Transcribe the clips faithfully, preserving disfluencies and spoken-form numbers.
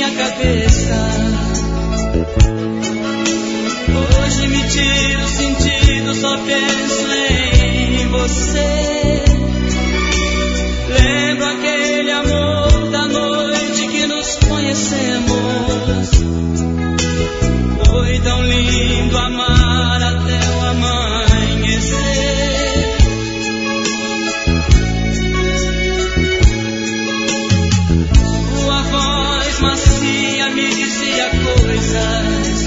minha cabeça. Hoje me tiro o sentido, só penso em você. Lembro aquele amor da noite que nos conhecemos. Foi tão lindo amar até o amanhecer. Sua voz macia me dizia coisas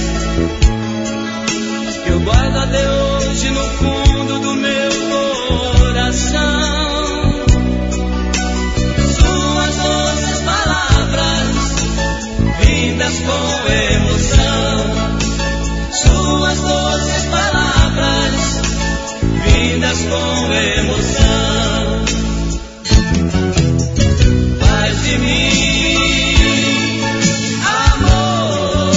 que eu guardo até hoje no fundo do meu coração. Suas doces palavras, vindas com emoção. Suas doces palavras, vindas com emoção. Faz de mim, amor,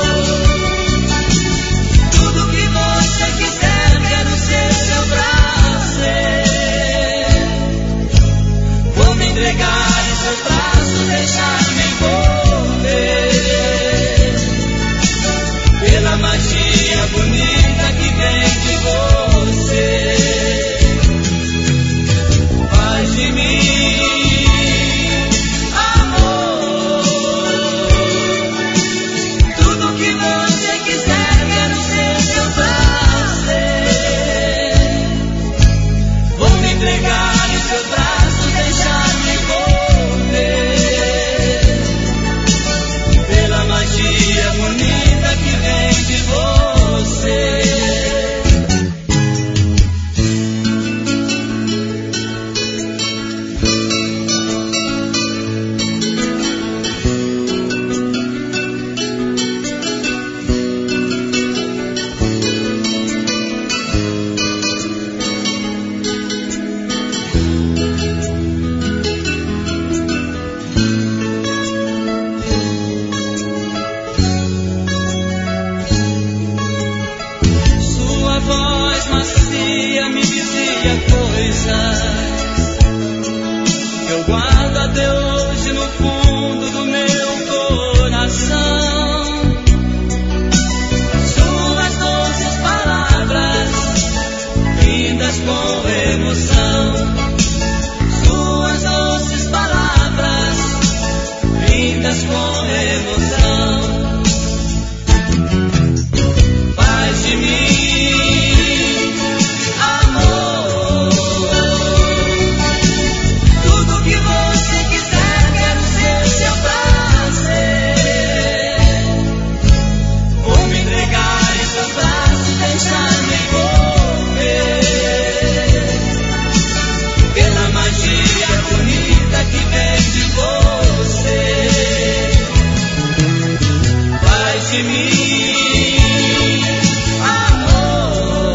tudo que você quiser, quero ser seu prazer. Vou me entregar em seus braços, deixar-me envolver pela magia bonita que vem de você. Faz de mim, amor, tudo que você quiser, quero ser seu prazer. Vou me entregar em seus braços, deixar-me envolver pela magia bonita que vem de você. Sua voz macia me dizia coisas que eu guardo até hoje no fundo do meu coração. Suas doces palavras, vindas com emoção. Suas doces palavras, vindas com emoção. Faz de mim, amor, tudo que você quiser, quero ser seu prazer. Vou me entregar em seus braços, deixar-me envolver pela magia bonita que vem de você. Faz de mim, amor,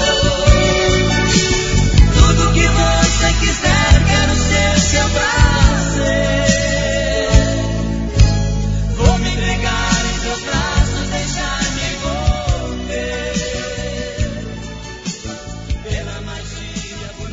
tudo que você quiser, quero ser seu prazer. Vou me entregar em seus braços, deixar-me envolver pela magia bonita.